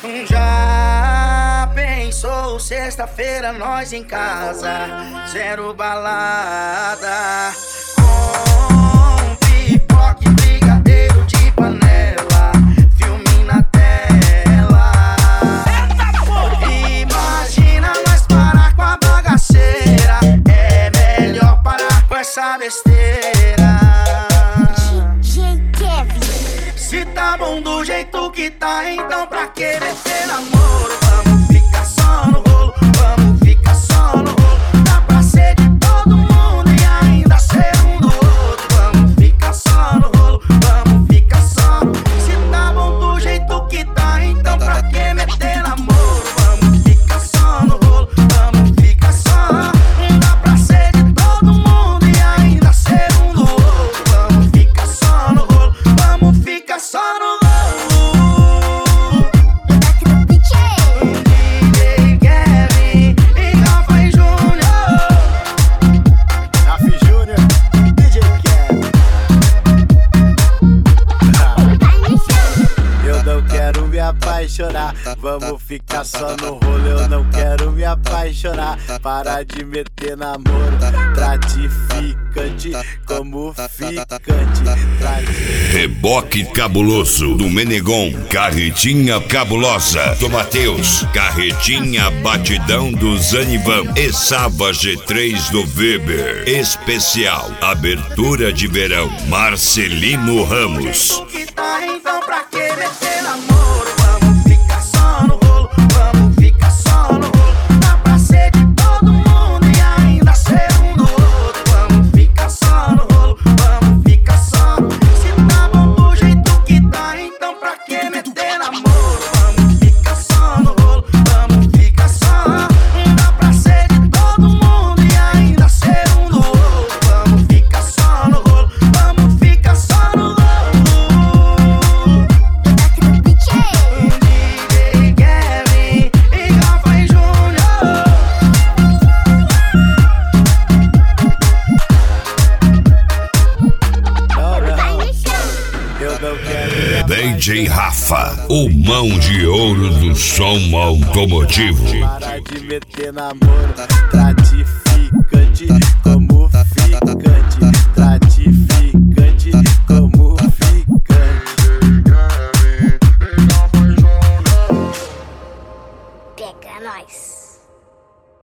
Já pensou sexta-feira nós em casa, zero balada, com pipoca e brigadeiro de panela, filme na tela. Imagina nós parar com a bagaceira, é melhor parar com essa besteira. Se tá bom do jeito que tá, então pra que meter namoro? Vamos ficar só no rolo, vamos ficar só no rolo. Dá pra ser de todo mundo e ainda ser um do outro. Vamos ficar só no rolo, vamos ficar só no... Se tá bom do jeito que tá, então pra que meter namoro? Vamos ficar só no rolo, vamos ficar só. Dá pra ser de todo mundo e ainda ser um do outro. Vamos ficar só no rolo, vamos ficar só no rolo. DJ Kevin e Rafa e Júnior. Rafa e Júnior, DJ Kevin. Eu não quero me apaixonar, vamos ficar só no rolo. Eu não quero me apaixonar, para de meter namoro. Gratificante como ficante. Reboque cabuloso do Menegon, carretinha cabulosa do Matheus, carretinha batidão do Zanivan e Sava G3 do Weber. Especial abertura de verão, Marcelino Ramos. Que tá, então pra que meter namoro? Vamos ficar só no rolo, vamos ficar só no rolo. Dá pra ser de todo mundo e ainda ser um do outro. Vamos ficar só no rolo, vamos ficar só no... Se tá bom do jeito que tá, então pra que meter namoro? Vamos ficar só no rolo, vamos ficar só. Dá pra ser de todo mundo e ainda ser um do outro. Vamos ficar só no rolo, vamos ficar só no rolo. DJ Kevin e Rafa e Júnior. Eu não quero me DJ Rafa, o mão de ouro do som automotivo. Para de meter namoro.